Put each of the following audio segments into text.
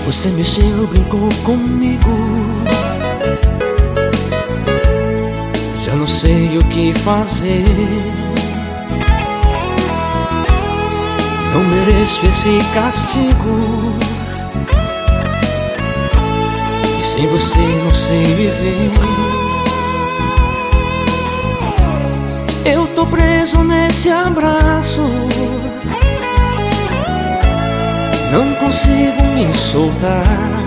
Você mexeu, brincou comigo. Já não sei o que fazer. Não mereço esse castigo. E sem você não sei viver. Eu tô preso nesse abraço. Não consigo me soltar.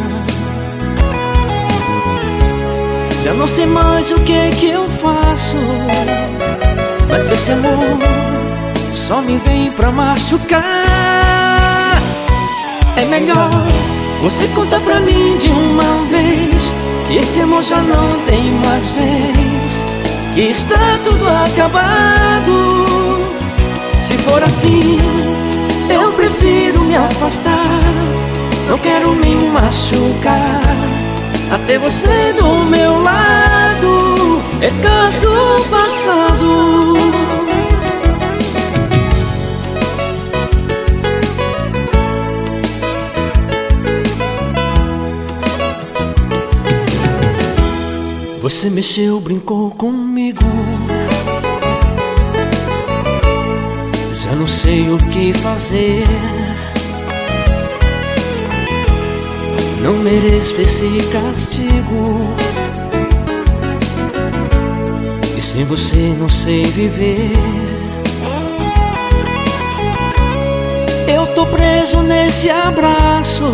Já não sei mais o que eu faço. Mas esse amor só me vem pra machucar. É melhor você contar pra mim de uma vez que esse amor já não tem mais vez, que está tudo acabado. Se for assim, eu prefiro me afastar. Não quero me machucar. Até você do meu lado é caso passado. Você mexeu, brincou comigo. Já não sei o que fazer. Não mereço esse castigo. E sem você não sei viver. Eu tô preso nesse abraço.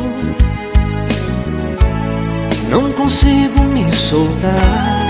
Não consigo me soltar.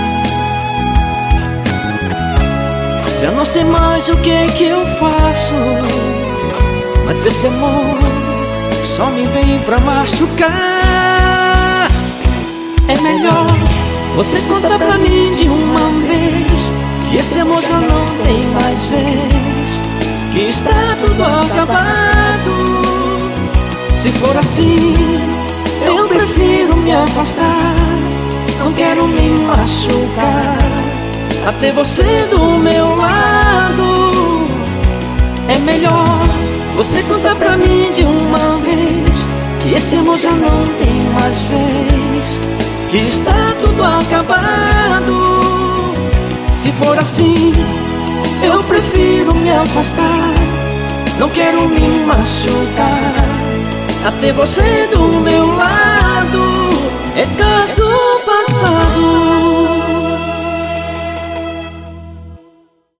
Já não sei mais o que eu faço. Mas esse amor só me vem pra machucar. É melhor você contar pra mim de uma vez que esse amor já não tem mais vez, que está tudo acabado. Se for assim, eu prefiro me afastar. Não quero me machucar. Até você do meu lado é melhor você contar pra mim de uma vez que esse amor já não tem mais vez, que está tudo acabado. Se for assim, eu prefiro me afastar. Não quero me machucar. Até você do meu lado é caso passado.